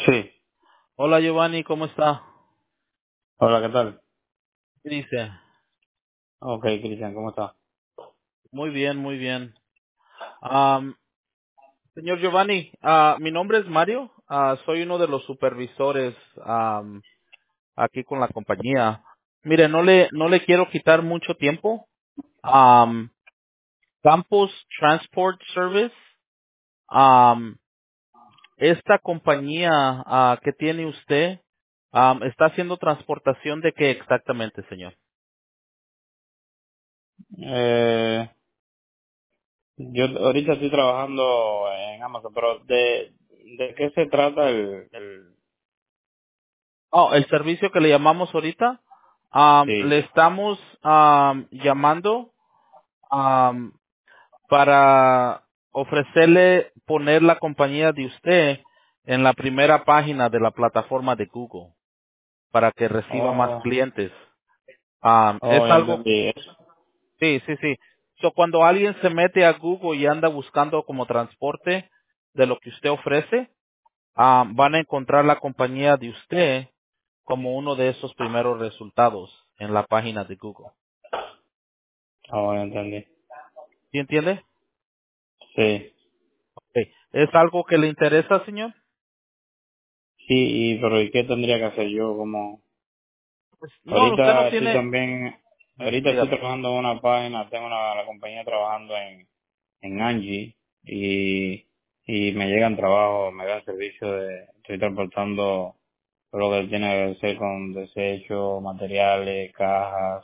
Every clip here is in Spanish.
Sí. Hola Giovanni, ¿cómo está? Hola, ¿qué tal? ¿Qué dice? Ok, Cristian, ¿cómo estás? Muy bien, muy bien. Señor Giovanni, mi nombre es Mario. Soy uno de los supervisores aquí con la compañía. Mire, no le quiero quitar mucho tiempo. Am, Campus Transport Service, am, esta compañía que tiene usted, está haciendo transportación de qué exactamente, señor? Eh, yo ahorita estoy trabajando en Amazon, pero ¿de qué se trata Oh, el servicio que le llamamos ahorita, le sí, estamos llamando am, para ofrecerle poner la compañía de usted en la primera página de la plataforma de Google para que reciba más oh, clientes. Es oh, ya algo, entendí eso. sí, sí, sí. So, cuando alguien se mete a Google y anda buscando como transporte de lo que usted ofrece, van a encontrar la compañía de usted como uno de esos primeros resultados en la página de Google. Oh, ya entendí. ¿Sí entiende? Sí, Sí. ¿Es algo que le interesa, señor? sí, pero ¿y qué tendría que hacer yo? Como Pues no, usted no ahorita estoy tiene. también, ahorita estoy Dígame. trabajando en una página, tengo la compañía trabajando en Angie y me llegan trabajos, me dan servicio estoy transportando todo lo que tiene que ver con desechos, materiales, cajas,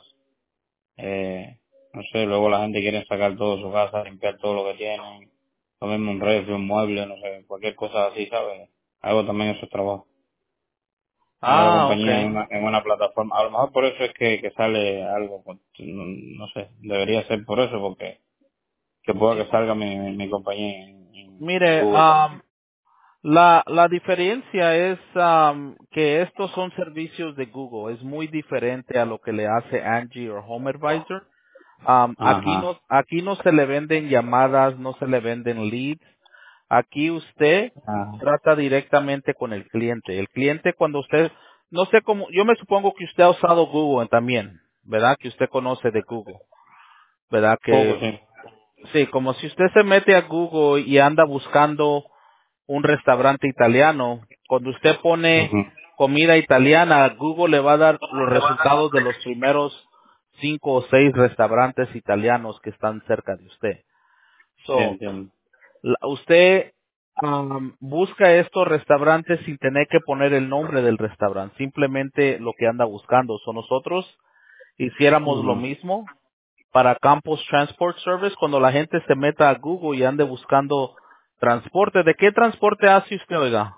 no sé, luego la gente quiere sacar todo de su casa, limpiar todo lo que tienen, lo mismo un refri, un mueble, no sé, cualquier cosa así, ¿sabes? Hago también esos trabajos. En otra compañía, Okay. en una plataforma. A lo mejor por eso es que sale algo, no, no sé, debería ser por eso, porque que pueda que salga mi compañía en Mire, Google también. la diferencia es que estos son servicios de Google. Es muy diferente a lo que le hace Angie o Home Advisor. Ajá. Aquí no se le venden llamadas, no se le venden leads. Aquí usted Ajá. trata directamente con el cliente. El cliente cuando usted, no sé cómo, yo me supongo que usted ha usado Google también, ¿verdad? Que usted conoce de Google, ¿verdad? Poco, Que sí. sí, como si usted se mete a Google y anda buscando un restaurante italiano, cuando usted pone Ujú. comida italiana, Google le va a dar los resultados de los primeros 5 o 6 restaurantes italianos que están cerca de usted. Sí, So, entiendo. usted busca estos restaurantes sin tener que poner el nombre del restaurante, simplemente lo que anda buscando. So, nosotros hiciéramos lo Ujú. mismo para Campus Transport Service cuando la gente se meta a Google y ande buscando transporte. ¿De qué transporte hace usted, oiga?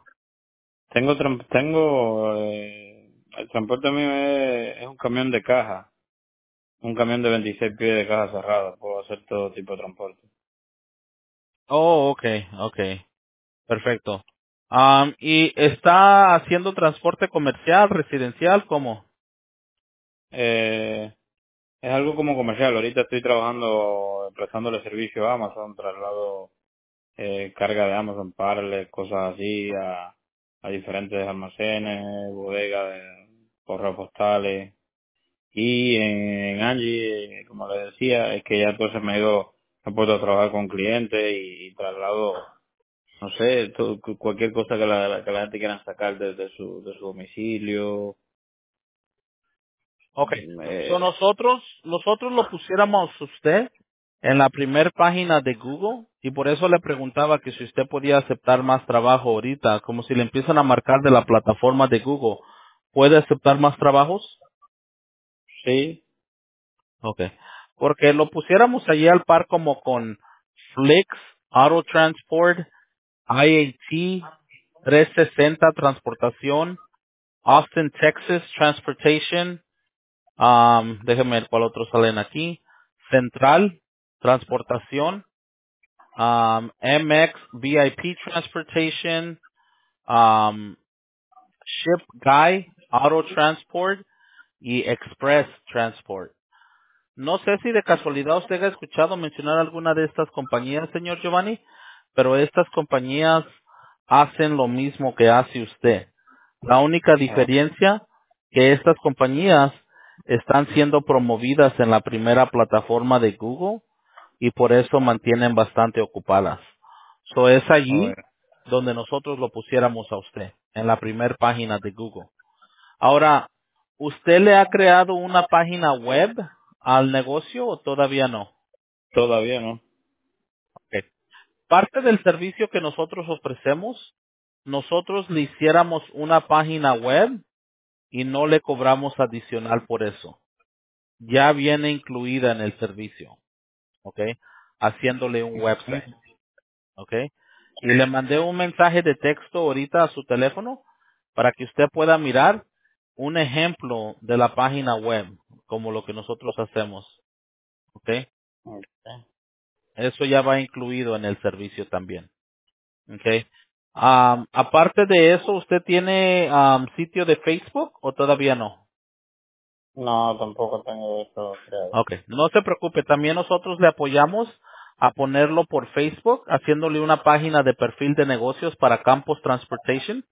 El transporte mío es un camión de caja, un camión de 26 pies de caja cerrada, puedo hacer todo tipo de transporte. Oh, okay, okay, perfecto. ¿Y está haciendo transporte comercial, residencial, cómo? Es algo como comercial, ahorita estoy trabajando, prestándole servicio a Amazon, traslado carga de Amazon, parles, cosas así, a diferentes almacenes, bodegas, correos postales. Y en Angie, como le decía, es que ya entonces me he puesto a trabajar con clientes y traslado, no sé, cualquier cosa que la gente quiera sacar de su domicilio. Okay. So Eh, nosotros lo pusiéramos usted en la primer página de Google y por eso le preguntaba que si usted podía aceptar más trabajo ahorita, como si le empiezan a marcar de la plataforma de Google, ¿puede aceptar más trabajos? sí, Okay. Porque lo pusiéramos allí al par como con Flix, Auto Transport, IAT, 360 Transportación, Austin, Texas Transportation, déjeme ver cuál otros salen aquí. Central, Transportación, MX, VIP Transportation, um, Ship Guy, Auto Transport y Express Transport. No sé si de casualidad usted ha escuchado mencionar alguna de estas compañías, señor Giovanni, pero estas compañías hacen lo mismo que hace usted. La única Oh, diferencia que estas compañías están siendo promovidas en la primera plataforma de Google y por eso mantienen bastante ocupadas. So es oh, allí donde nosotros lo pusiéramos a usted, en la primera página de Google. Ahora, ¿usted le ha creado una página web al negocio o todavía no? todavía no. Ok. Parte del servicio que nosotros ofrecemos, nosotros le hiciéramos una página web y no le cobramos adicional por eso. Ya viene incluida en el servicio, ¿ok? Haciéndole un website, ¿ok? Y le mandé un mensaje de texto ahorita a su teléfono para que usted pueda mirar un ejemplo de la página web, como lo que nosotros hacemos, ¿ok? Okay. Eso ya va incluido en el servicio también. Okay. Aparte de eso, ¿usted tiene sitio de Facebook o todavía no? No, tampoco tengo eso creado. Okay. No se preocupe, también nosotros le apoyamos a ponerlo por Facebook, haciéndole una página de perfil de negocios para Campos Transportation.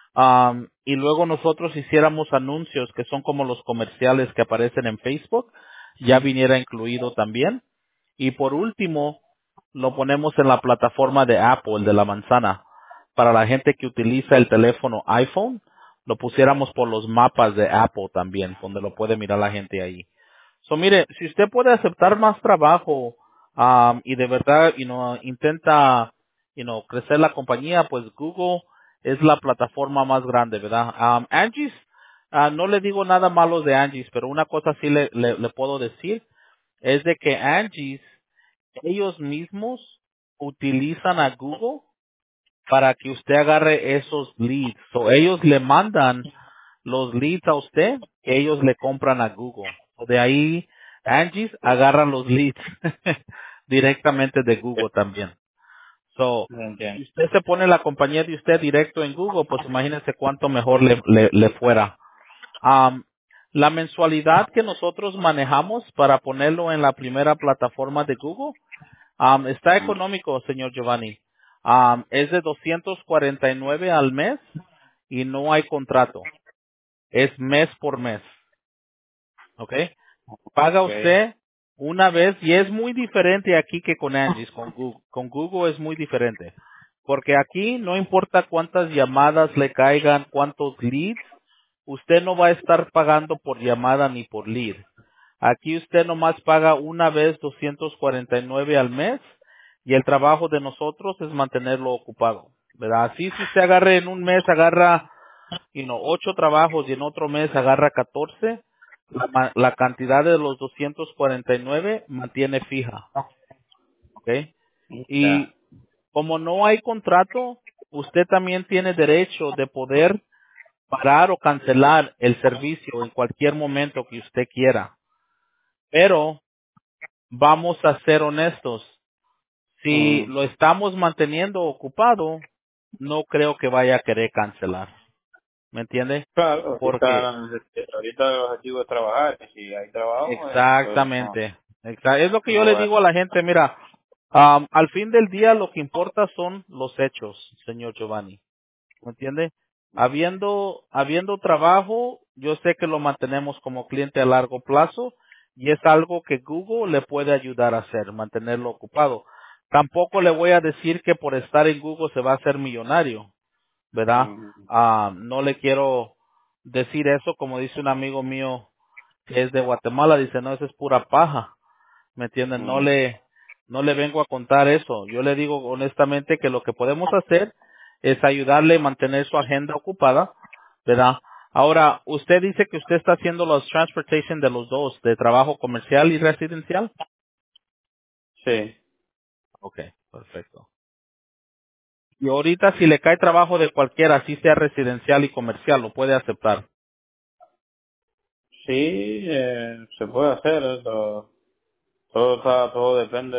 Y luego nosotros hiciéramos anuncios que son como los comerciales que aparecen en Facebook, ya viniera incluido también. Y por último, lo ponemos en la plataforma de Apple, el de la manzana. Para la gente que utiliza el teléfono iPhone, lo pusiéramos por los mapas de Apple también, donde lo puede mirar la gente ahí. So, mire, si usted puede aceptar más trabajo y de verdad, intenta, crecer la compañía, pues Google es la plataforma más grande, ¿verdad? Angie's, no le digo nada malo de Angie's, pero una cosa sí le puedo decir es de que Angie's, ellos mismos utilizan a Google para que usted agarre esos leads. So, ellos le mandan los leads a usted, que ellos le compran a Google. De ahí, Angie's agarran los leads directamente de Google también. So, No entiendo. si usted se pone la compañía de usted directo en Google, pues imagínese cuánto mejor le fuera. Am, la mensualidad que nosotros manejamos para ponerlo en la primera plataforma de Google, está económico, señor Giovanni. Es de 249 al mes y no hay contrato. Es mes por mes. ¿Ok? Paga Okay. usted una vez y es muy diferente aquí que con Angie's, con Google. Con Google es muy diferente. Porque aquí no importa cuántas llamadas le caigan, cuántos leads, usted no va a estar pagando por llamada ni por lead. Aquí usted nomás paga una vez 249 al mes y el trabajo de nosotros es mantenerlo ocupado. ¿Verdad? Así si usted agarre en un mes, agarra 8 trabajos y en otro mes agarra 14, la cantidad de los 249 mantiene fija, ¿ok? Ya. Y como no hay contrato, usted también tiene derecho de poder parar o cancelar el servicio en cualquier momento que usted quiera. Pero vamos a ser honestos, si Mm. lo estamos manteniendo ocupado, no creo que vaya a querer cancelar, ¿me entiende? Claro, Porque ahorita el objetivo es trabajar. Y si hay trabajo, pues no, exactamente. Es lo que yo no le voy a... digo a la gente, mira, al fin del día lo que importa son los hechos, señor Giovanni. ¿Me entiende? Habiendo trabajo, yo sé que lo mantenemos como cliente a largo plazo y es algo que Google le puede ayudar a hacer, mantenerlo ocupado. Tampoco le voy a decir que por estar en Google se va a hacer millonario, ¿verdad? Mm, No le quiero decir eso, como dice un amigo mío que es de Guatemala, dice, no, eso es pura paja, ¿me entienden? mm, No le vengo a contar eso. Yo le digo honestamente que lo que podemos hacer es ayudarle a mantener su agenda ocupada, ¿verdad? Ahora, usted dice que usted está haciendo los transportation de los dos, de trabajo comercial y residencial. sí, Ok, perfecto. Y ahorita si le cae trabajo de cualquiera, así sea residencial y comercial, lo puede aceptar. sí, se puede hacer. Todo depende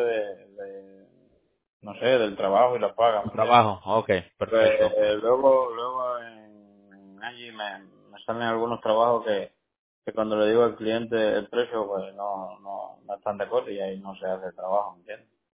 no sé, del trabajo y la paga, El ¿me entiendes? trabajo, ok, Pues, perfecto. luego en Angie me salen algunos trabajos que cuando le digo al cliente el precio, pues no están de acuerdo y ahí no se hace el trabajo, ¿me entiendes?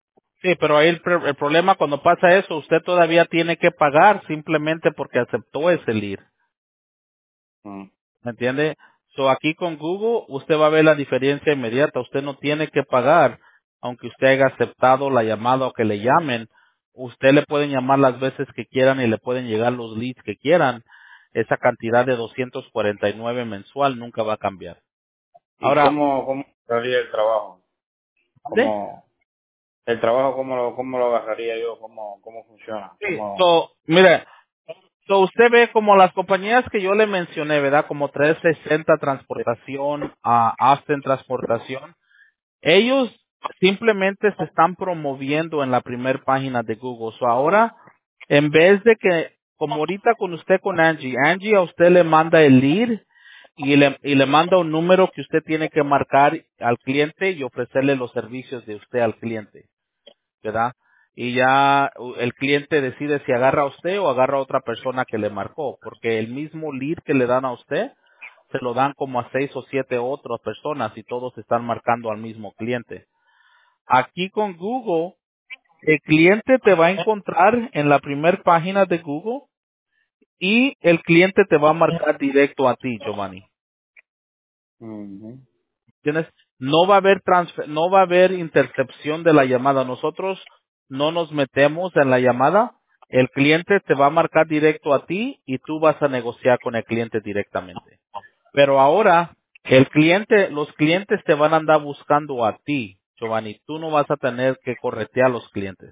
Sí, pero ahí el problema cuando pasa eso, usted todavía tiene que pagar simplemente porque aceptó ese lead. Mm. ¿Me entiende? So aquí con Google usted va a ver la diferencia inmediata. Usted no tiene que pagar, aunque usted haya aceptado la llamada o que le llamen. Usted le pueden llamar las veces que quieran y le pueden llegar los leads que quieran. Esa cantidad de 249 mensual nunca va a cambiar. ¿Y Ahora, cómo sería el trabajo? ¿dónde? ¿Cómo, el trabajo cómo lo agarraría yo? ¿Cómo funciona? Sí. Mire, usted ve como las compañías que yo le mencioné, ¿verdad? Como 360 Transportación, Austin Transportación. Ellos simplemente se están promoviendo en la primer página de Google. So ahora, en vez de que, como ahorita con usted con Angie a usted le manda el lead y le manda un número que usted tiene que marcar al cliente y ofrecerle los servicios de usted al cliente, ¿verdad? Y ya el cliente decide si agarra a usted o agarra a otra persona que le marcó, porque el mismo lead que le dan a usted se lo dan como a 6 o 7 otras personas y todos están marcando al mismo cliente. Aquí con Google, el cliente te va a encontrar en la primera página de Google y el cliente te va a marcar directo a ti, Giovanni. Ujú. ¿Entiendes? No va a haber intercepción de la llamada. Nosotros no nos metemos en la llamada. El cliente te va a marcar directo a ti y tú vas a negociar con el cliente directamente. Pero ahora, los clientes te van a andar buscando a ti, Giovanni. Tú no vas a tener que corretear a los clientes.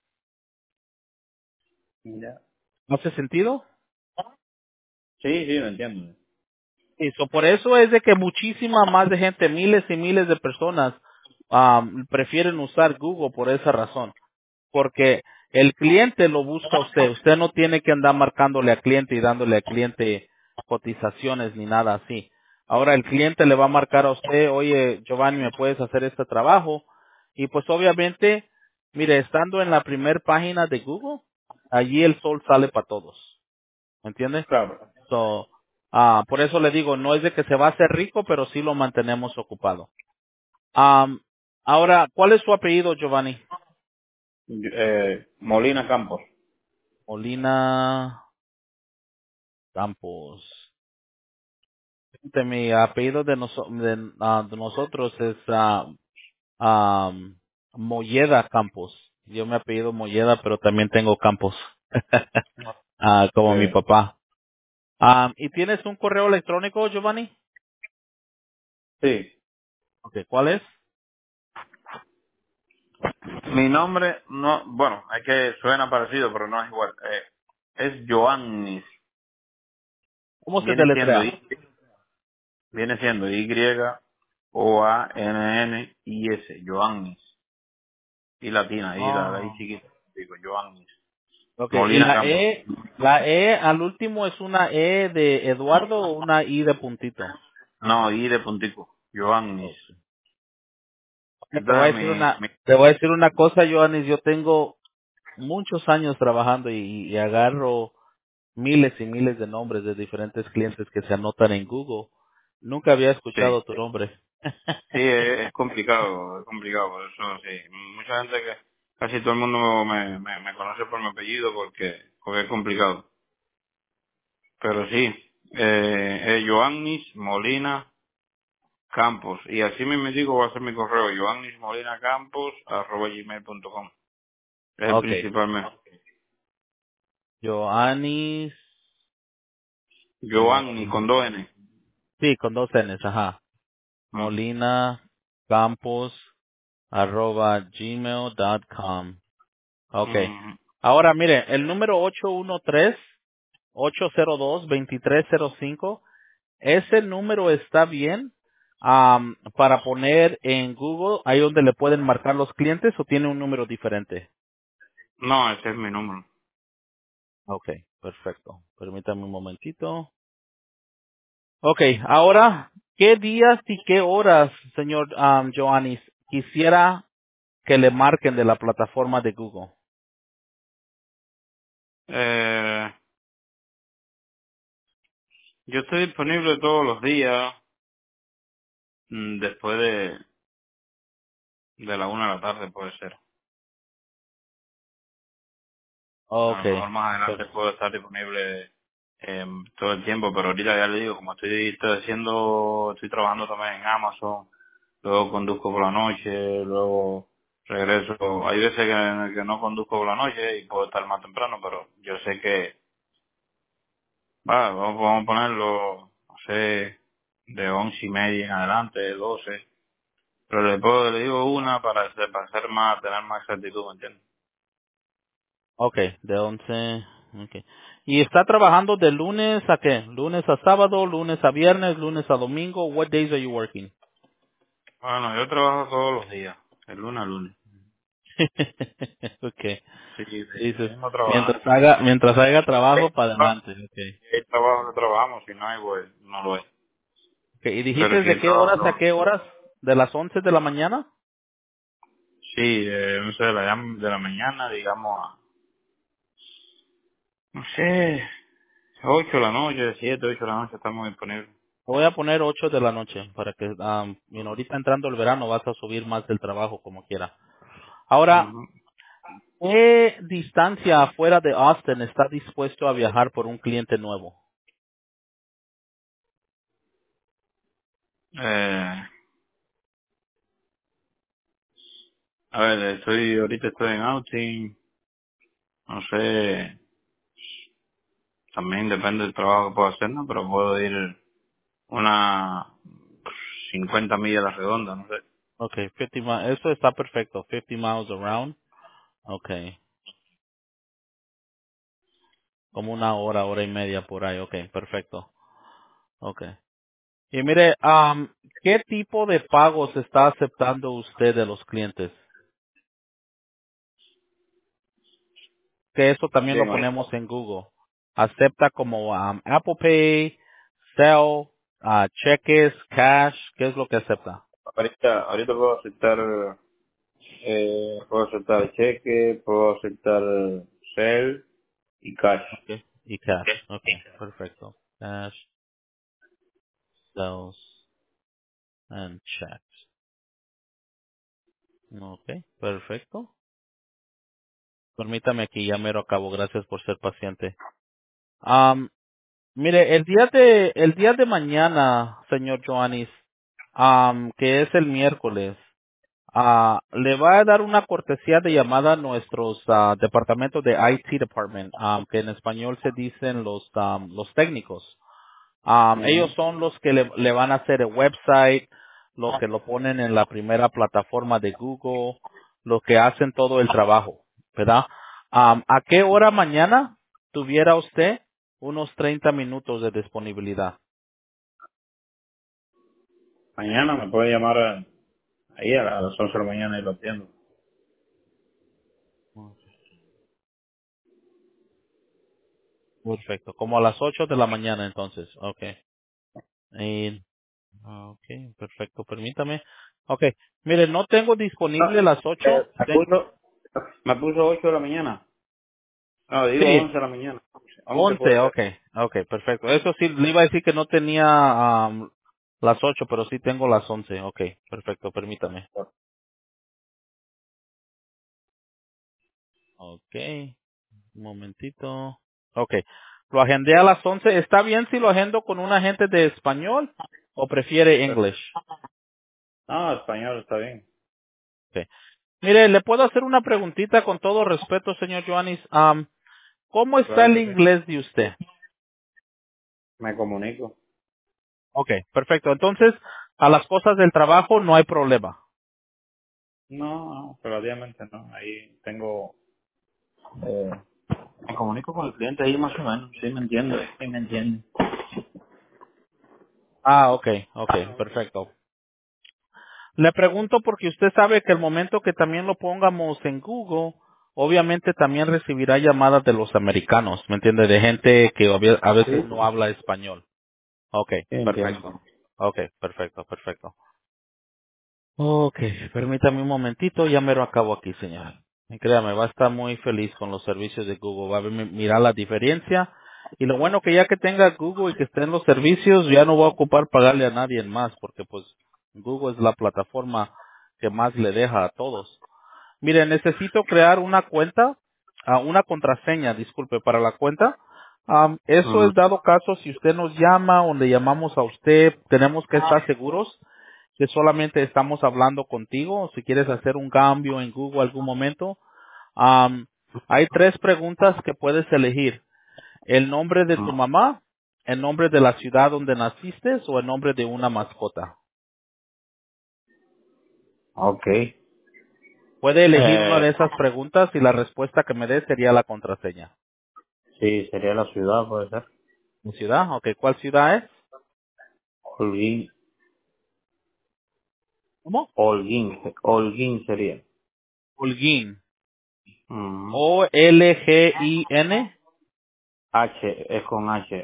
Ya. ¿No hace sentido? Sí, lo entiendo. Eso, por eso es de que muchísima más de gente, miles y miles de personas, prefieren usar Google por esa razón. Porque el cliente lo busca a usted. Usted no tiene que andar marcándole al cliente y dándole al cliente cotizaciones ni nada así. Ahora el cliente le va a marcar a usted, oye, Giovanni, ¿me puedes hacer este trabajo? Y pues obviamente, mire, estando en la primer página de Google, allí el sol sale para todos. ¿Me entiende? Claro. So, por eso le digo, no es de que se va a hacer rico, pero sí lo mantenemos ocupado. Am, ahora, ¿cuál es su apellido, Giovanni? Molina Campos. Molina Campos. Mi apellido de nosotros es Molleda Campos. Yo me apellido Molleda, pero también tengo Campos, como mi Eh, papá. ¿Y tienes un correo electrónico, Giovanni? sí. Okay, ¿cuál es? Mi nombre, no, bueno, es que suena parecido, pero no es igual. Es Joannis. ¿Cómo se Viene siendo deletrea? Y, viene siendo Yoannis. Joannis. Y latina, y la I Oh. chiquita. Digo, Joannis. Okay, y Molina Campos. la E al último es una E de Eduardo o una I de puntito. No, I de puntico. Joannis. Okay. Entonces Te voy a decir una cosa, Joanis, yo tengo muchos años trabajando y agarro miles y miles de nombres de diferentes clientes que se anotan en Google. Nunca había sí. escuchado tu nombre. Sí, es complicado, por eso sí. Mucha gente que, casi todo el mundo me conoce por mi apellido porque es complicado. Pero sí, es Joannis Molina Campos. Y así me digo va a ser mi correo, joannismolinacampos@gmail.com. Es el Okay. principalmente. Joanis, Joanni con dos N. sí, con 2 N's, ajá. Mm. Molina Campos @gmail.com. Okay. Mm. Ahora mire, el número 813-802-2305, ese número está bien para poner en Google, ahí donde le pueden marcar los clientes o tiene un número diferente. No, ese es mi número. Okay, perfecto. Permítame un momentito. Okay, ahora, ¿qué días y qué horas, señor Joannis, quisiera que le marquen de la plataforma de Google? Eh, yo estoy disponible todos los días después de la 1 de la tarde puede ser. A lo Okay. mejor más adelante puedo estar disponible todo el tiempo, pero ahorita ya le digo, como estoy trabajando también en Amazon, luego conduzco por la noche, luego regreso. Hay veces que no conduzco por la noche y puedo estar más temprano, pero yo sé que, vamos a ponerlo, no sé, de 11:30 en adelante, 12. Pero le digo una para hacer más, tener más exactitud, ¿me entiendes? Okay, de 11. Okay. ¿Y está trabajando de lunes a qué? ¿Lunes a sábado, lunes a viernes, lunes a domingo? What days are you working? Bueno, yo trabajo todos los días, de lunes a lunes. Okay. Sí, de Dices, mismo trabajo. mientras haya Hay trabajo para adelante. Okay. trabajo que trabajamos, si no hay, pues no lo es. Okay. ¿Y Pero dijiste si de el qué horas a trabajo, qué horas? ¿De las 11 de la mañana? sí, no sé, de la mañana, digamos, no sé, 8 de la noche, 7 8 de la noche estamos disponibles. Voy a poner 8 de la noche para que, ahorita entrando el verano vas a subir más del trabajo como quiera. Ahora, Ujú. ¿qué distancia afuera de Austin está dispuesto a viajar por un cliente nuevo? eh, a ver, ahorita estoy en outing, no sé, también depende del trabajo que puedo hacer, ¿no? Pero puedo ir una 50 millas a la redonda, no sé. Okay, 50 miles, eso está perfecto, 50 miles around. Okay, como una hora, hora y media por ahí. Okay, perfecto. Okay. Y mire, ¿qué tipo de pagos está aceptando usted de los clientes? Que eso también lo Bien, ponemos en Google. Acepta como Apple Pay, Zelle, cheques, cash, ¿qué es lo que acepta? ahorita puedo aceptar cheque, puedo aceptar cel y cash. Okay. Y cash. Okay, perfecto. Cash, Zells, and checks. Okay, perfecto. Permítame aquí, ya mero acabo. Gracias por ser paciente. Mire, el día de mañana, señor Joanis, que es el miércoles, le va a dar una cortesía de llamada a nuestros departamentos de IT Department, que en español se dicen los técnicos. Ellos Ujú. son los que le van a hacer el website, los que lo ponen en la primera plataforma de Google, los que hacen todo el trabajo, ¿verdad? ¿A qué hora mañana tuviera usted unos 30 minutos de disponibilidad? Mañana me puede llamar ahí a las 11 de la mañana y lo atiendo. Perfecto, como a las 8 de la mañana entonces, okay. Y, perfecto, permítame. Okay, mire, no tengo disponible No, las 8. me puso 8 de la mañana. No, digo Sí, 11 de la mañana. 11 11, puede ser. okay, perfecto. Eso sí, le iba a decir que no tenía las 8, pero sí tengo las 11. Okay, perfecto, permítame. Okay, un momentito. Okay, lo agendé a las 11. ¿Está bien si lo agendo con un agente de español o prefiere English? No, español está bien. Okay. Mire, le puedo hacer una preguntita con todo respeto, señor Joanis. ¿Cómo está Claro el que sí. inglés de usted? Me comunico. Okay, perfecto. Entonces, a las cosas del trabajo no hay problema. No, no, relativamente no. Ahí tengo... me comunico con el cliente ahí más o menos. Sí, me entiende. Sí, me entiende. Okay, perfecto. Le pregunto porque usted sabe que el momento que también lo pongamos en Google, obviamente también recibirá llamadas de los americanos, ¿me entiende? De gente que a Sí, veces no habla español. Okay, sí, entiendo. perfecto. Okay, perfecto, perfecto. Okay, permítame un momentito, ya me lo acabo aquí, señora. Y créame, va a estar muy feliz con los servicios de Google, va a mirar la diferencia. Y lo bueno que ya que tenga Google y que esté en los servicios, ya no va a ocupar pagarle a nadie más, porque pues Google es la plataforma que más le deja a todos. Mire, necesito crear una cuenta una contraseña, disculpe, para la cuenta. Eso Ujú, es dado caso si usted nos llama o le llamamos a usted, tenemos que estar seguros que solamente estamos hablando contigo. Si quieres hacer un cambio en Google algún momento, am, hay tres preguntas que puedes elegir. El nombre de tu ujú. mamá, el nombre de la ciudad donde naciste o el nombre de una mascota. Ok. Puede elegir una de esas preguntas y la respuesta que me dé sería la contraseña. Sí, sería la ciudad, puede ser. ¿Mi ciudad? Ok, ¿cuál ciudad es? Holguín, ¿Cómo? Holguín sería. Holguín. Ujú. O-L-G-I-N. H, es con H,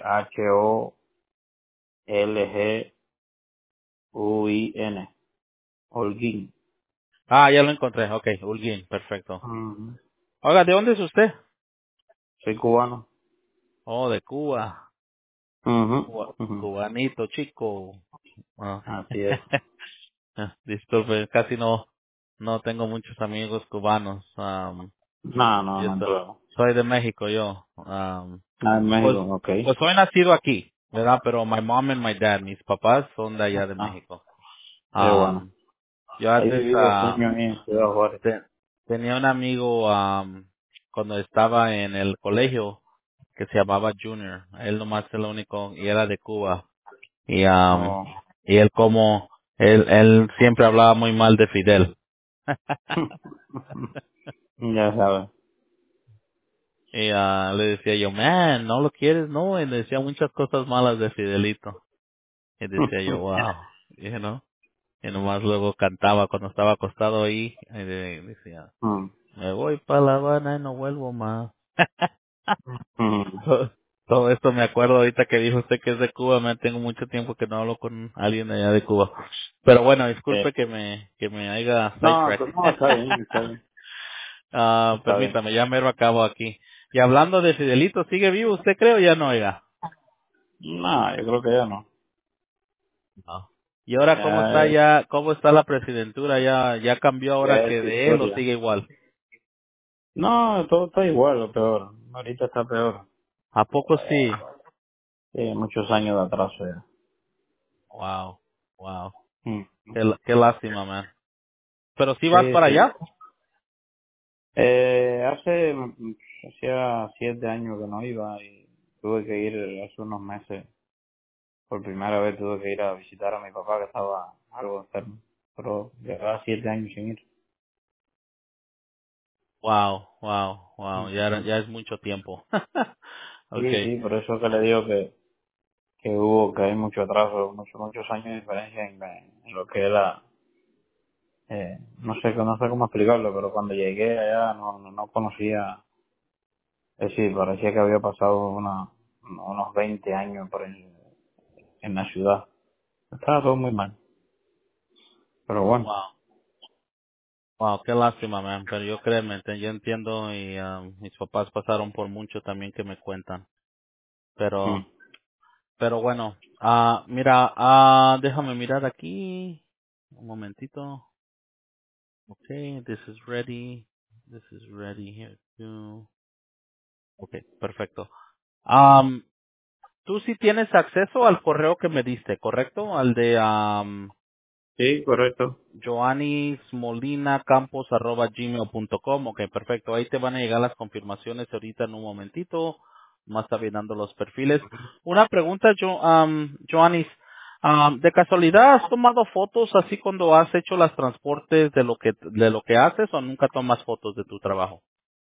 Holguin. Holguín. Ah, ya lo encontré. Ok, Holguín, perfecto. Ujú. Oiga, ¿de dónde es usted? Soy cubano. Oh, de Cuba. Ujú, ujú. Cubanito, chico. Ah. Así es. Disculpe, casi no tengo muchos amigos cubanos. No, no, Yo no hay problema. soy de México, yo. Ah, en Pues, México, ok. pues soy nacido aquí, ¿verdad? Pero my mom and my dad, mis papás son de allá de Ah, México. qué bueno. Yo Ahí antes viví 2 años ahí en Ciudad Juárez. tenía un amigo cuando estaba en el colegio que se llamaba Junior. Él nomás es el único y era de Cuba. Y Oh. y él siempre hablaba muy mal de Fidel. Ya sabes. Y le decía yo, man, no lo quieres, no. Y le decía muchas cosas malas de Fidelito. Y decía yo, wow, y nomás luego cantaba cuando estaba acostado ahí. Y decía, Mm, me voy para La Habana y no vuelvo más. mm. Todo esto me acuerdo ahorita que dijo usted que es de Cuba. Me tengo mucho tiempo que no hablo con alguien de allá de Cuba. Pero bueno, disculpe que me haya No, sidetracked. no, está bien, está bien. Está bien. Permítame, ya mero acabo aquí. Y hablando de Fidelito, ¿sigue vivo usted creo? Ya no, oiga. No, yo creo que ya no. No. ¿Y ahora cómo Ya está es, cómo está la presidentura? ¿Ya cambió ahora ya que es de él o historia. sigue igual? No, todo está igual o peor. Ahorita está peor. ¿A poco sí? Sí, muchos años de atraso ya. Wow, wow. Mm. Qué lástima, man. ¿Pero si vas Sí, para sí. allá? Hacía 7 años que no iba y tuve que ir hace unos meses. Por primera vez tuve que ir a visitar a mi papá que estaba algo enfermo. Pero llevaba 7 años sin ir. Wow, wow, wow. Ujú. Ya es mucho tiempo. Sí, Okay. sí, por eso que le digo que hay mucho atraso, muchos años de diferencia en lo que era, no sé cómo explicarlo, pero cuando llegué allá no conocía, es decir, parecía que había pasado unos 20 años en la ciudad. Estaba todo muy mal, pero bueno. Wow. Wow, qué lástima, man. Pero yo créeme, yo entiendo y mis papás pasaron por mucho también que me cuentan. Mm. Pero bueno, mira, déjame mirar aquí. Un momentito. Okay, this is ready. This is ready here too. Okay, perfecto. Um, tú sí tienes acceso al correo que me diste, ¿correcto? Al de Sí, correcto. joanismolinacampos@gmail.com. Ok, perfecto. Ahí te van a llegar las confirmaciones ahorita en un momentito. Más está bien dando los perfiles. Una pregunta, Joanis. ¿De casualidad has tomado fotos así cuando has hecho las transportes de lo que haces o nunca tomas fotos de tu trabajo?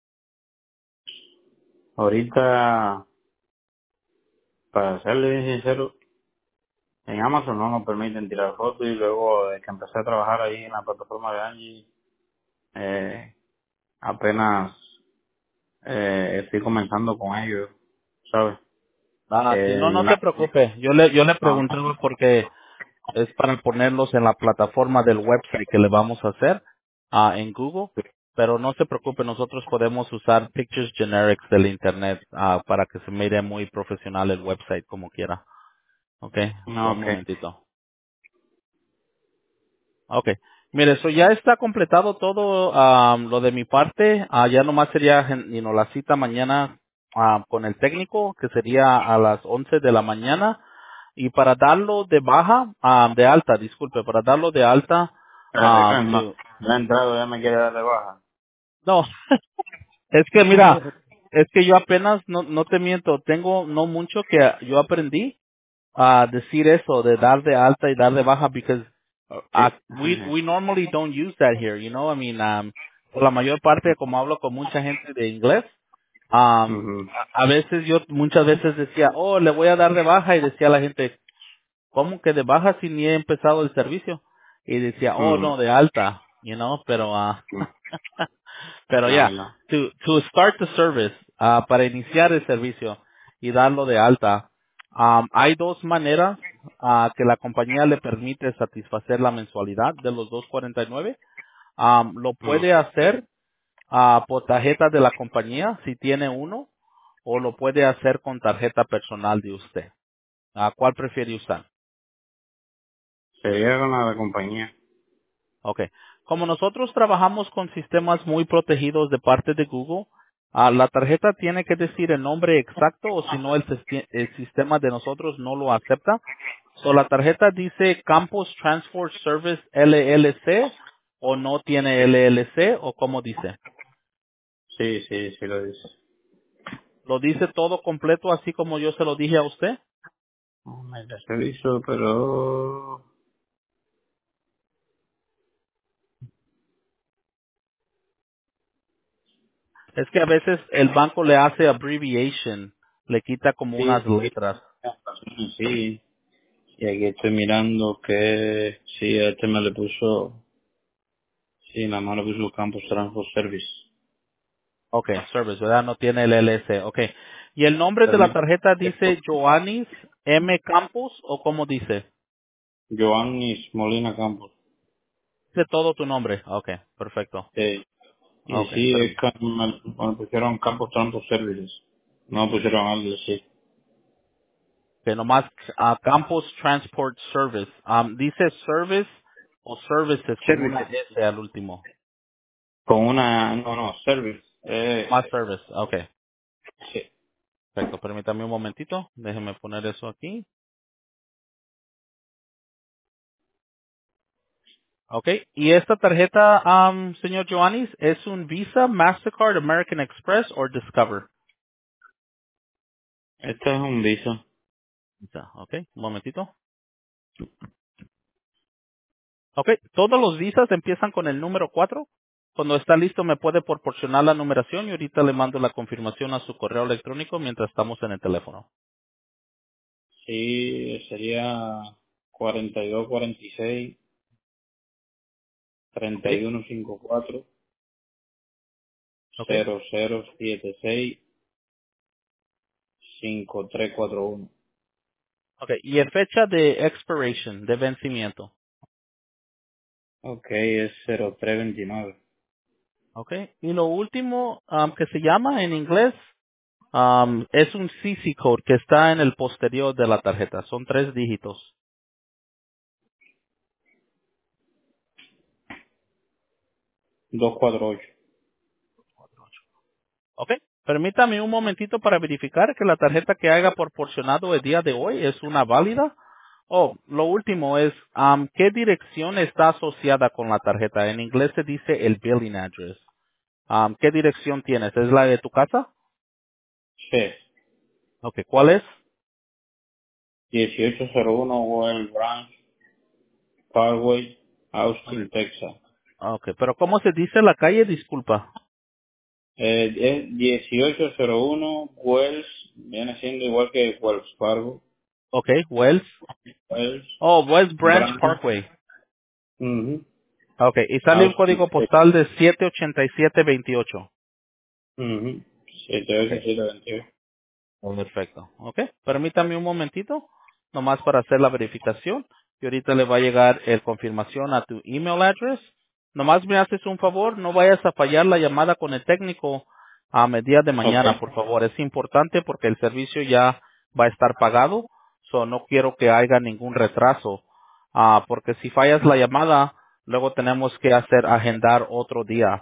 Ahorita, para serle bien sincero, en Amazon no nos permiten tirar fotos y luego de que empecé a trabajar ahí en la plataforma de Angie, eh, apenas estoy comenzando con ellos, ¿sabes? Sí, no La, te preocupes. Yo le ah, preguntaba porque es para ponerlos en la plataforma del website que le vamos a hacer en Google, pero no se preocupe, nosotros podemos usar pictures generics del internet para que se mire muy profesional el website como quiera. Okay, no, so un ok. momentito. Okay. Mire, eso ya está completado todo lo de mi parte. Ya nomás sería la cita mañana con el técnico, que sería a las 11 de la mañana. Y para darlo de baja, de alta, disculpe, para darlo de alta, No, la entrada ya me quiere dar de baja. no, es que mira, es que yo apenas, no te miento, tengo no mucho que yo aprendí decir eso de dar de alta y dar de baja because Sí. we normally don't use that here, you know. I mean, por la mayor parte, como hablo con mucha gente de inglés, Ujú, a veces yo muchas veces decía, oh, le voy a dar de baja y decía la gente, ¿cómo que de baja si ni he empezado el servicio? Y decía, oh, ujú, no, de alta, you know, pero ujú. pero Ah, ya, no. to start the service, para iniciar el servicio y darlo de alta, hay dos maneras que la compañía le permite satisfacer la mensualidad de los 249. Lo Ujú. puede hacer por tarjeta de la compañía si tiene uno, o lo puede hacer con tarjeta personal de usted. ¿Cuál prefiere usar? Sería con la compañía. Okay. Como nosotros trabajamos con sistemas muy protegidos de parte de Google, la tarjeta tiene que decir el nombre exacto o si no el sistema de nosotros no lo acepta. So, la tarjeta dice Campus Transport Service LLC o no tiene LLC o cómo dice. Sí, sí, sí lo dice. Lo dice todo completo así como yo se lo dije a usted. Oh, me da servicio, pero... Es que a veces el banco le hace abbreviation, le quita como Sí, unas sí. letras. Sí. Y aquí estoy mirando que... Sí, a este me le puso... Sí, nada más le puso Campus Transport Service. Okay, service, ¿verdad? No tiene el LS. Okay. ¿Y el nombre de la Permite. tarjeta dice Joannis M. Campos o cómo dice? Joannis Molina Campos. Dice todo tu nombre. Okay, perfecto. Y Okay, sí, es que me pusieron Campus Transport Services. No me pusieron algo así. que nomás Campos Transport Service. Dice service o services con una Services. S al último. Con una... No, no, Service. Más service. Okay, Sí. perfecto. Permítame un momentito. Déjeme poner eso aquí. Okay. ¿Y esta tarjeta, señor Joannis, es un Visa, Mastercard, American Express o Discover? Este es un Visa. Visa. Okay, un momentito. Ok, todos los visas empiezan con el número 4. Cuando está listo me puede proporcionar la numeración y ahorita le mando la confirmación a su correo electrónico mientras estamos en el teléfono. Sí, sería 42, 46, Ok, 31, 54, ok, 00, 76, 5341. ok. Y en fecha de expiration, de vencimiento. Ok, es 0329. Ok. Y lo último que se llama en inglés es un CC code que está en el posterior de la tarjeta. Son 3 dígitos. 248. Ok. Permítame un momentito para verificar que la tarjeta que haya proporcionado el día de hoy es una válida. Oh, lo último es, ¿qué dirección está asociada con la tarjeta? En inglés se dice el billing address. ¿Qué dirección tienes? ¿Es la de tu casa? Sí, Ok, ¿cuál es? 1801 Well Branch Parkway, Ok, Austin, Texas. ok, pero ¿cómo se dice la calle? Disculpa. Es 1801 Wells, viene siendo igual que Wells Fargo. Ok, Wells. Wells Oh, West Branch Branch. Parkway. Ujú. Ok, y sale un Austin, código Texas. postal de 78728. Ujú. Ok. 78728. Perfecto. Ok. Permítame un momentito, nomás para hacer la verificación. Y ahorita le va a llegar el confirmación a tu email address. Nomás me haces un favor, no vayas a fallar la llamada con el técnico a mediodía de Ok. mañana, por favor. Es importante porque el servicio ya va a estar pagado. So no quiero que haya ningún retraso. Porque si fallas la llamada, luego tenemos que agendar otro día.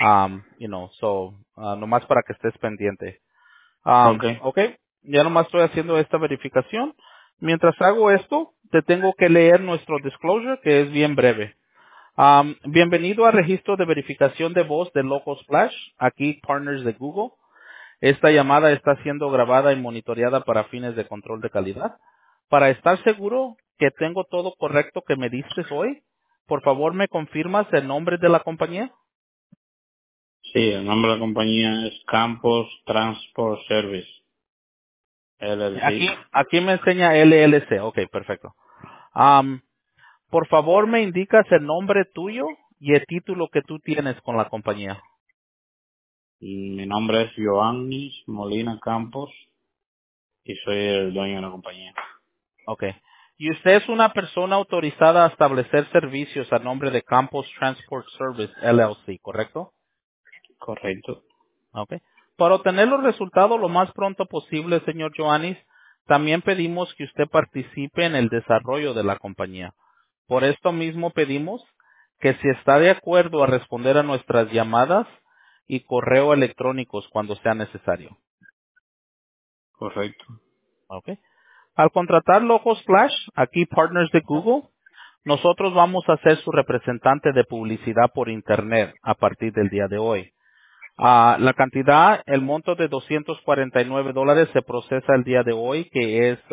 Nomás para que estés pendiente. Ok. Okay, ya nomás estoy haciendo esta verificación. Mientras hago esto, te tengo que leer nuestro disclosure, que es bien breve. Bienvenido al registro de verificación de voz de Loco Splash, aquí Partners de Google. Esta llamada está siendo grabada y monitoreada para fines de control de calidad. Para estar seguro que tengo todo correcto que me diste hoy, por favor me confirmas el nombre de la compañía. Sí, el nombre de la compañía es Campos Transport Service, LLC. Aquí me enseña LLC. Ok, perfecto. Am, por favor me indicas el nombre tuyo y el título que tú tienes con la compañía. Mi nombre es Giovanni Molina Campos y soy el dueño de la compañía. Ok. Y usted es una persona autorizada a establecer servicios a nombre de Campos Transport Service LLC, ¿correcto? Correcto. Okay. Para obtener los resultados lo más pronto posible, señor Joannis, también pedimos que usted participe en el desarrollo de la compañía. Por esto mismo pedimos que si está de acuerdo a responder a nuestras llamadas y correo electrónicos cuando sea necesario. Correcto. Okay. Al contratar Logo Splash, aquí Partners de Google, nosotros vamos a ser su representante de publicidad por Internet a partir del día de hoy. La cantidad, el monto de $249 se procesa el día de hoy, que es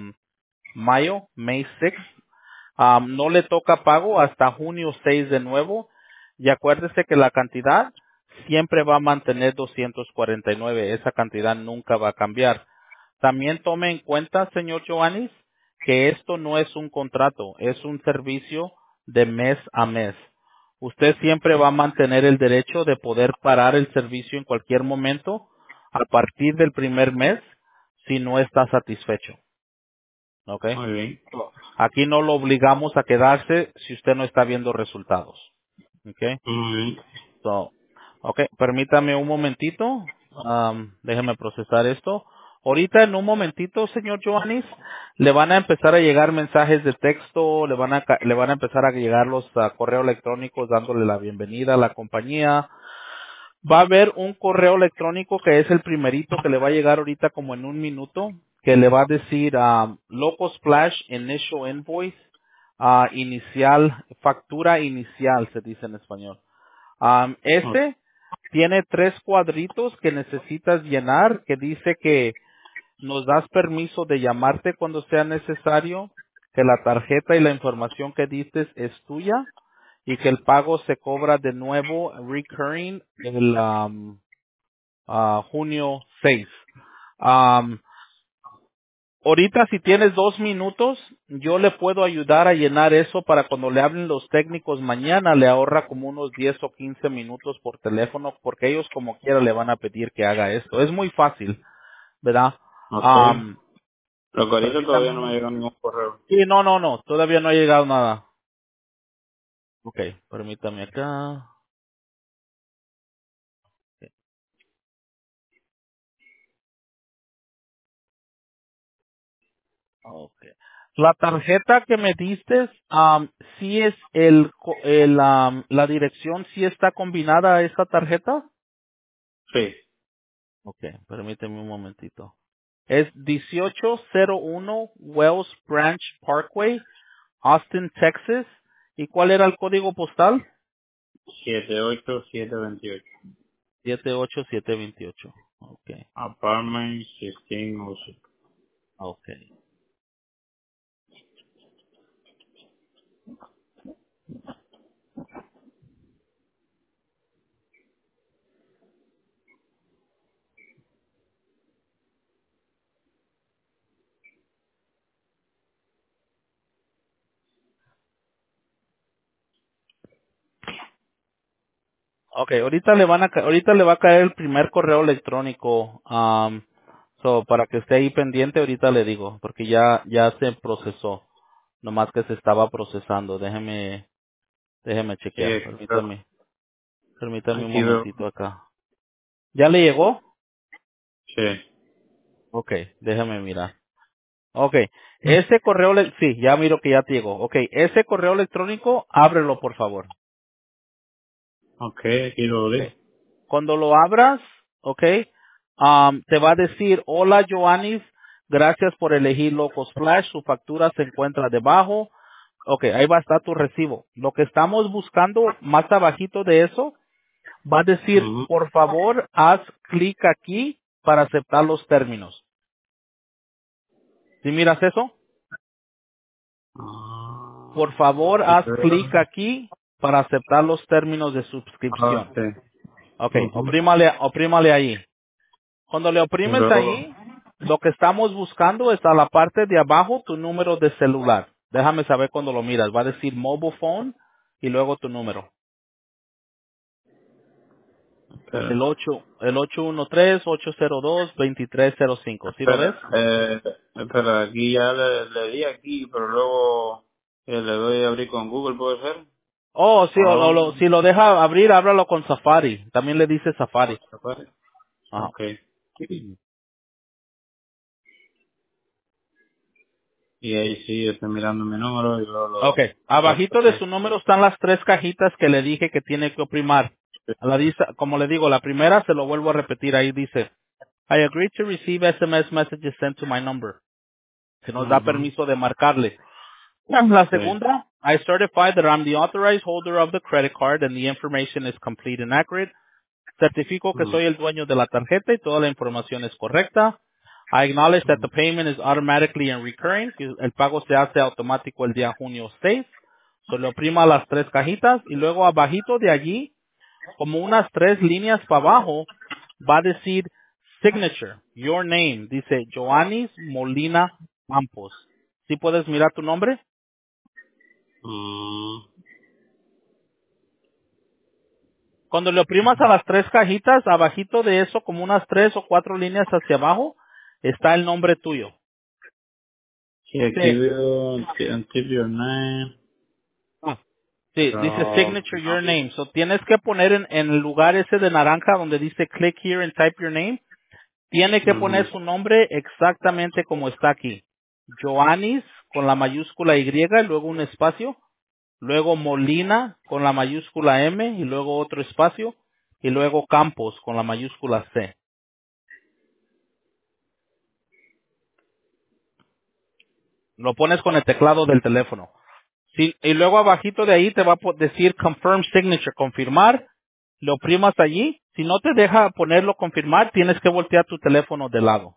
May 6. No le toca pago hasta junio 6 de nuevo. Y acuérdese que la cantidad siempre va a mantener 249. Esa cantidad nunca va a cambiar. También tome en cuenta, señor Joannis, que esto no es un contrato, es un servicio de mes a mes. Usted siempre va a mantener el derecho de poder parar el servicio en cualquier momento a partir del primer mes si no está satisfecho. ¿Ok? Muy bien. Aquí no lo obligamos a quedarse si usted no está viendo resultados. ¿Ok? Muy bien. So, okay, permítame un momentito. Déjeme procesar esto. Ahorita en un momentito, señor Joannis, le van a empezar a llegar mensajes de texto, le van a empezar a llegar los correos electrónicos dándole la bienvenida a la compañía. Va a haber un correo electrónico que es el primerito que le va a llegar ahorita como en un minuto, que le va a decir Loco Splash Initial Invoice, inicial, factura inicial, se dice en español. Ok. Este tiene tres cuadritos que necesitas llenar que dice que nos das permiso de llamarte cuando sea necesario, que la tarjeta y la información que diste es tuya y que el pago se cobra de nuevo recurring el junio 6. Ahorita si tienes 2 minutos, yo le puedo ayudar a llenar eso para cuando le hablen los técnicos mañana, le ahorra como unos 10 o 15 minutos por teléfono, porque ellos como quiera le van a pedir que haga esto. Es muy fácil, ¿verdad? Ok. Um, Lo que ahorita todavía Permítame. no me llegó ningún correo. Sí, no, todavía no ha llegado nada. Ok, permítame acá. Okay. La tarjeta que me diste, sí es la dirección, sí está combinada a esta tarjeta. Sí. Ok, permíteme un momentito. Es 1801 Wells Branch Parkway, Austin, Texas. ¿Y cuál era el código postal? 78728. 78728. Ok, Apartment 1606. ok. Ok, ahorita le va a caer el primer correo electrónico. Para que esté ahí pendiente, ahorita le digo, porque ya se procesó. Nomás que se estaba procesando. Déjeme Sí, chequear. Permítame un aquí veo. momentito acá. ¿Ya le llegó? Sí. Ok, déjame mirar. Okay. Ese correo, sí, ya miro que ya te llegó. Okay. Ese correo electrónico, ábrelo, por favor. Ok, aquí lo Okay. abrí. Cuando lo abras, okay, te va a decir, hola, Joannis, gracias por elegir Loco Splash, su factura se encuentra debajo. Okay, ahí va a estar tu recibo. Lo que estamos buscando más abajito de eso, va a decir, Ujú. por favor, haz clic aquí para aceptar los términos. ¿Sí miras eso? Por favor, Sí, haz clic aquí para aceptar los términos de suscripción. sí. Ok, Ujú. oprímale ahí. Cuando le Y oprimes luego, ahí, lo que estamos buscando es a la parte de abajo tu número de celular. Déjame saber cuando lo miras. Va a decir mobile phone y luego tu número. espera, El 813-802-2305. ¿Sí lo ves? espera, espera, aquí ya le di aquí, pero luego le doy a abrir con Google, ¿puede ser? Oh, sí, Oh, si lo deja abrir, ábralo con Safari. También le dice Safari. Safari. Ajá. Ok. Y ahí sí, estoy mirando mi número y luego Okay. lo Abajito de acepté. su número están las tres cajitas que le dije que tiene que oprimar. Como le digo, la primera se lo vuelvo a repetir. Ahí dice, I agree to receive SMS messages sent to my number. Que nos da Ujú. permiso de marcarle. La Sí. segunda, I certify that I'm the authorized holder of the credit card and the information is complete and accurate. Certifico que Mm. soy el dueño de la tarjeta y toda la información es correcta. I acknowledge that the payment is automatically and recurring, que el pago se hace automático el día junio 6. Solo oprima las tres cajitas y luego abajito de allí, como unas tres líneas para abajo, va a decir signature, your name, dice Joannis Molina Campos. ¿Sí puedes mirar tu nombre? Mm. Cuando le oprimas a las tres cajitas, abajito de eso, como unas tres o cuatro líneas hacia abajo, está el nombre tuyo. Sí, aquí Sí. veo until your name, Ah. Sí, dice pero signature no. your name. So tienes que poner en el lugar ese de naranja donde dice click here and type your name. Tiene que poner Ujú. su nombre exactamente como está aquí. Joannis con la mayúscula Y y luego un espacio. Luego Molina con la mayúscula M y luego otro espacio. Y luego Campos con la mayúscula C. Lo pones con el teclado del teléfono. Sí, y luego abajito de ahí te va a decir confirm signature, confirmar. Lo oprimas allí. Si no te deja ponerlo confirmar, tienes que voltear tu teléfono de lado.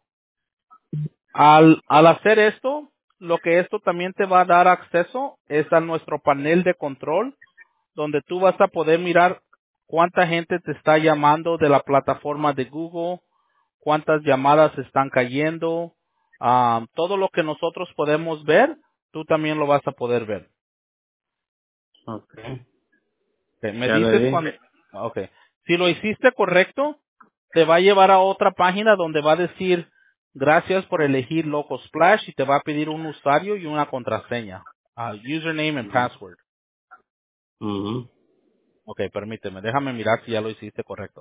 Al hacer esto, lo que esto también te va a dar acceso es a nuestro panel de control, donde tú vas a poder mirar cuánta gente te está llamando de la plataforma de Google, cuántas llamadas están cayendo, todo lo que nosotros podemos ver, tú también lo vas a poder ver. Ok. Ok, me Ya le dices di. cuando, okay. Si lo hiciste correcto, te va a llevar a otra página donde va a decir gracias por elegir Loco Splash y te va a pedir un usuario y una contraseña. Username and password. Ujú. Ok, permíteme, déjame mirar si ya lo hiciste correcto.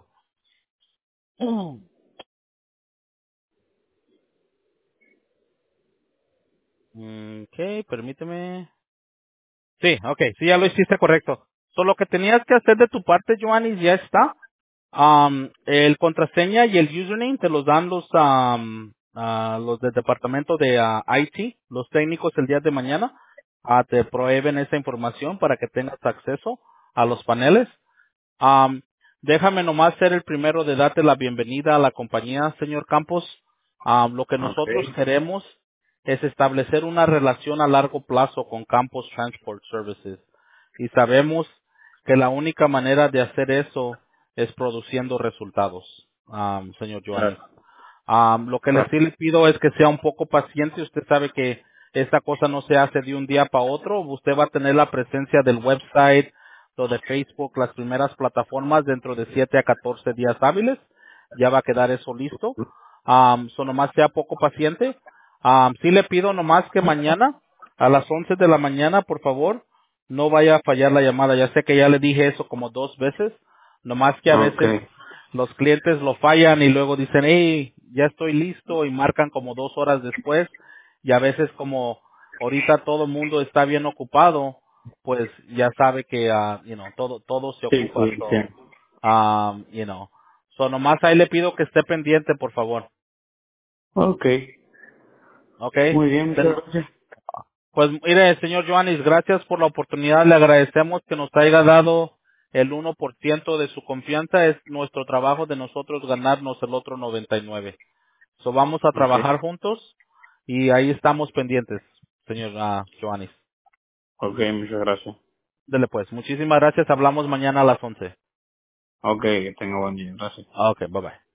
Ok, permíteme. Sí, ok, sí, ya lo hiciste correcto. Solo lo que tenías que hacer de tu parte, Joanny, ya está. El contraseña y el username te los dan los del departamento de IT, los técnicos el día de mañana. Te proveen esa información para que tengas acceso a los paneles. Am, Déjame nomás ser el primero de darte la bienvenida a la compañía, señor Campos. Lo que Ok. nosotros queremos es establecer una relación a largo plazo con Campos Transport Services. Y sabemos que la única manera de hacer eso es produciendo resultados, señor Joannis. Claro. Lo que sí le pido es que sea un poco paciente. Usted sabe que esta cosa no se hace de un día para otro. Usted va a tener la presencia del website, lo de Facebook, las primeras plataformas dentro de 7 a 14 días hábiles. Ya va a quedar eso listo. Nomás sea poco paciente. Sí le pido nomás que mañana a las 11 de la mañana, por favor, no vaya a fallar la llamada. Ya sé que ya le dije eso como 2 veces. Nomás que a Ok. veces los clientes lo fallan y luego dicen, hey, ya estoy listo y marcan como 2 horas después y a veces como ahorita todo el mundo está bien ocupado, pues ya sabe que, todo se Sí, ocupa, sí, sí. so nomás ahí le pido que esté pendiente, por favor, Ok. ¿ok? Muy bien, muchas Ten- gracias. Pues mire, señor Joanis, gracias por la oportunidad. Le agradecemos que nos haya dado el 1% de su confianza. Es nuestro trabajo de nosotros ganarnos el otro 99. So vamos a Ok. trabajar juntos y ahí estamos pendientes, señor Joanis. Ok, muchas gracias. Dele pues. Muchísimas gracias. Hablamos mañana a las 11. Ok, que tenga buen día. Gracias. Ok, bye bye.